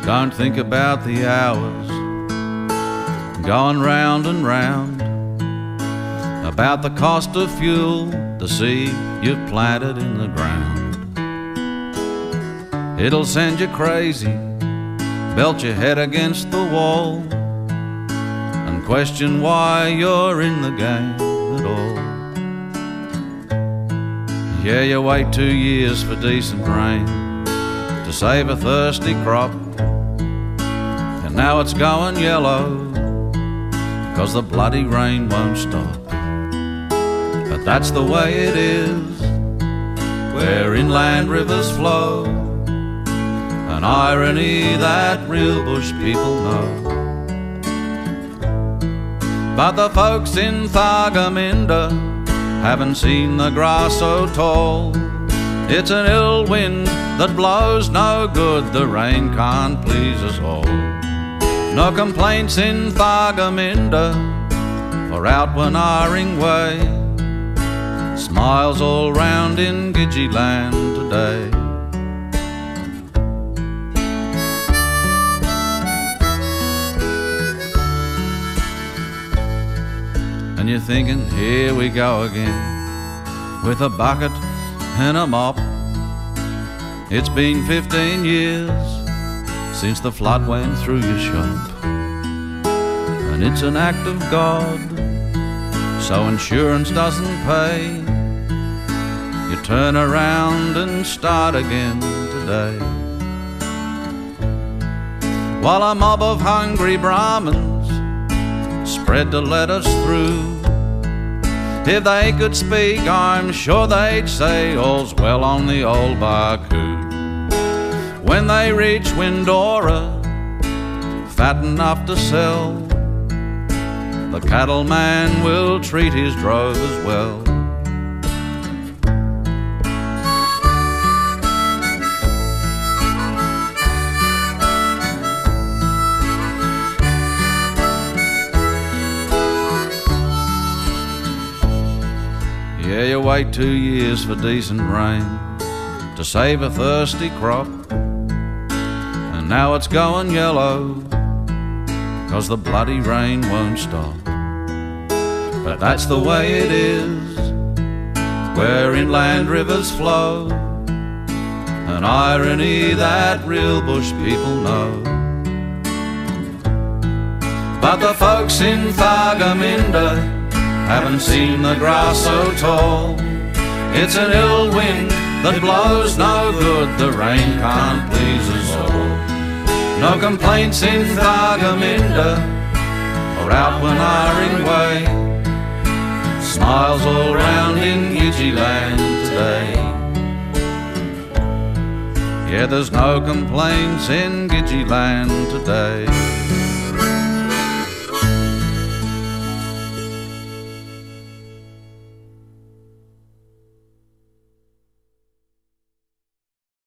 Don't think about the hours going round and round, about the cost of fuel, the seed you've planted in the ground. It'll send you crazy, belt your head against the wall, and question why you're in the game at all. Yeah, you wait 2 years for decent rain to save a thirsty crop, and now it's going yellow 'cause the bloody rain won't stop. But that's the way it is where inland rivers flow, an irony that real bush people know. But the folks in Thargomindah haven't seen the grass so tall. It's an ill wind that blows no good, the rain can't please us all. No complaints in Thargomindah or out Wenaring Way, smiles all round in Gidgee land today. And you're thinking, here we go again, with a bucket and a mop. It's been 15 years since the flood went through your shop, and it's an act of God, so insurance doesn't pay. You turn around and start again today. While a mob of hungry Brahmins spread to let us through, if they could speak, I'm sure they'd say all's well on the old Barcoo. When they reach Windora, fat enough to sell, the cattleman will treat his drove as well. Yeah, you wait 2 years for decent rain to save a thirsty crop, and now it's going yellow 'cause the bloody rain won't stop. But that's the way it is where inland rivers flow, an irony that real bush people know. But the folks in Thargomindah haven't seen the grass so tall. It's an ill wind that blows no good, the rain can't please us all. No complaints in Thargomindah or out Wenaring Way, smiles all round in Gidgee land today. Yeah, there's no complaints in Gidgee land today.